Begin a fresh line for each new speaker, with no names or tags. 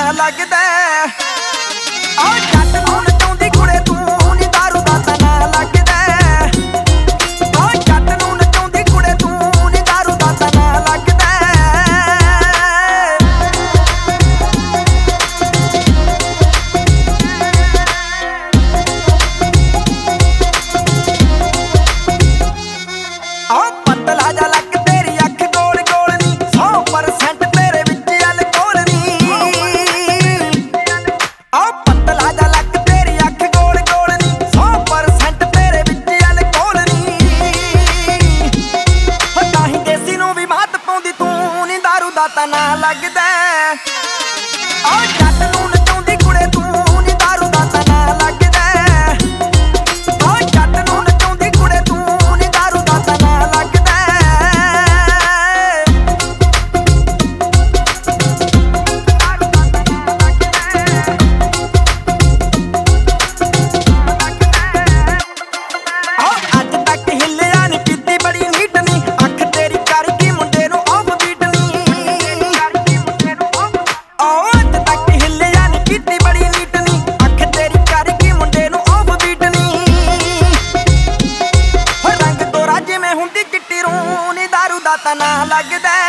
ਲੱਗਦਾ। ਓ ਜੱਟ ਨੂੰ ਨਚਾਉਂਦੀ ਕੁੜੇ ਤੂੰ ਨੀ ਦਾਰੂ ਦਾ ਤਾਂ ਨਾਂ ਲੱਗਦਾ। ਓ ਜੱਟ ਨੂੰ ਨਚਾਉਂਦੀ ਕੁੜੇ ਤੂੰ ਨੀ ਦਾਰੂ ਦਾ ਤਾਂ ਨਾਂ ਲੱਗਦਾ। ਓ ਪਤਲਾ ਜਾ ਲੱਕ ਤੇਰੀ ਅੱਖ ਗੋਲ ਗੋਲ ਨੀ 100% ਤੇਰੇ ਵਿੱਚ ਅਲਕੋਹਲ ਨੀ। ਓ ਪਤਲਾ ਜਾ ਲੱਕ ਤੇਰੀ ਅੱਖ ਗੋਲ ਗੋਲ ਨੀ 100% ਤੇਰੇ ਵਿੱਚ ਅਲਕੋਹਲ ਨੀ। ਹੋ ਤਾਹੀਂ ਦੇਸੀ ਨੂੰ ਵੀ ਮਾਤ ਪਾਉਂਦੀ ਤੂੰ ਨੀ ਦਾਰੂ ਦਾ ਤਾਂ ਨਾਂ ਲੱਗਦਾ। ਓ ਜੱਟ ਨੂੰ ਨਚਾਉਂਦੀ ਕੁੜੇ ਤੂੰ ਨੀ ਦਾਰੂ ਦਾ ਤਾਂ ਨਾਂ ਲੱਗਦਾ। ਓ ਜੱਟ ਨੂੰ ਨਚਾਉਂਦੀ ਕੁੜੇ ਤੂੰ ਨੀ ਦਾਰੂ ਦਾ ਤਾਂ ਨਾਂ ਲੱਗਦਾ। ਓ ਅੱਜ ਤੱਕ ਹਿੱਲਿਆ ਨੀ ਪੀਤੀ ਬੜੀ ਨੀਟ ਨੀ ਅੱਖ ਤੇਰੀ ਕਰ ਗਈ ਮੁੰਡੇ ਨੂੰ ਆਫ ਬੀਟ ਨੀ। ਓ ਅੱਜ ਤੱਕ ਹਿੱਲਿਆ ਨੀ ਪੀਤੀ ਬੜੀ ਨੀਟ ਨੀ ਅੱਖ ਤੇਰੀ ਕਰ ਗਈ ਮੁੰਡੇ ਨੂੰ ਆਫ ਬੀਟ ਨੀ। ਹੋ ਰੰਗ ਗੋਰਾ ਜਿਵੇਂ ਹੁੰਦੀ ਚਿੱਟੀ ਰੂੰ ਨੀ ਦਾਰੂ ਦਾ ਤਾਂ ਨਾਂ ਲੱਗਦਾ।